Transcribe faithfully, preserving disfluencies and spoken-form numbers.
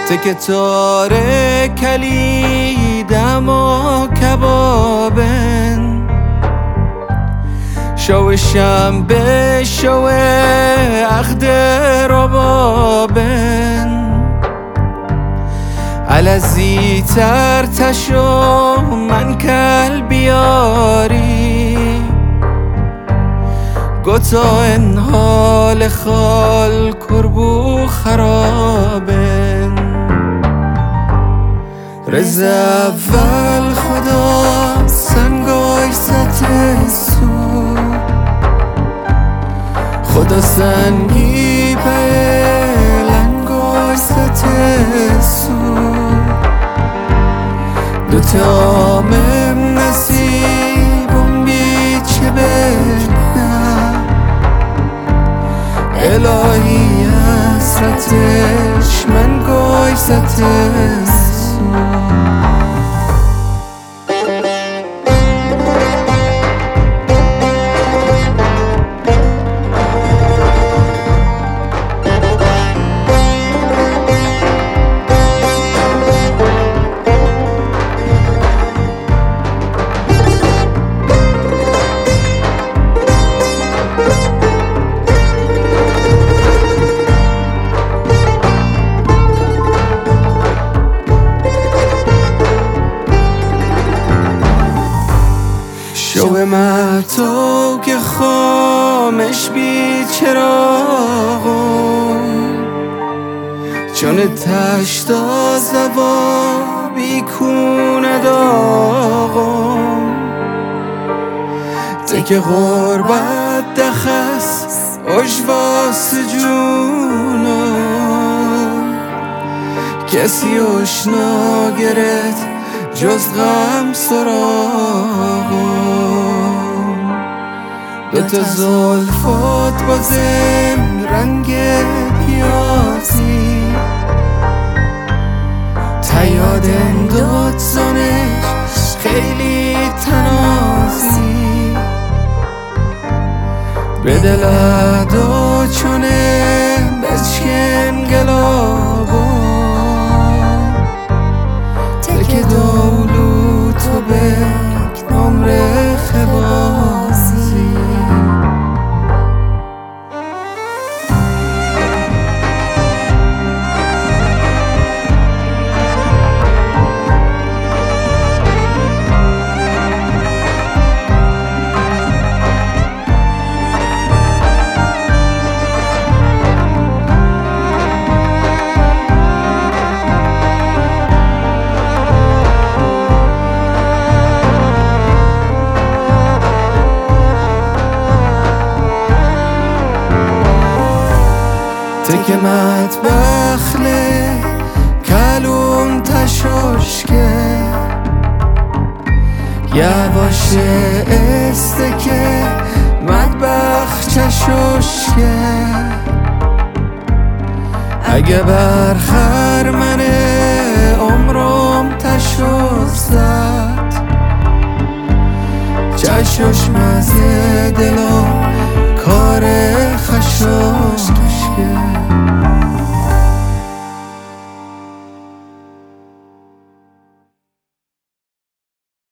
تک تاره کلیدم و کبابن شو شنبه شو عقد ربابن علزی تر تشو من کل بیاری گوتا ان حال خال کربو خرابن رز اول خدا سنگای ست سو خدا سنگی پلنگای ست سو دو تامم نصیبم بی چه بدنم الهی حسرتش من گای ست سو شو مهتاب که خامش بی چراغم چون تشتا زوا بی کونه داغم تک غربت دخست اجواس جونم کسی اشنا گرد جز غم سراغم دوتا زلفات بازم رنگ پیازی تیاد انداد زانش خیلی تنازی به دلت و چونه بچکن گلابا تک دولو تو بک نمره خبازی تک مطبخله کلون تشوشکه یواشه استکه مطبخ چشوشکه اگه برخر منه عمرم تشوش زد چشوش مزه دلم کاره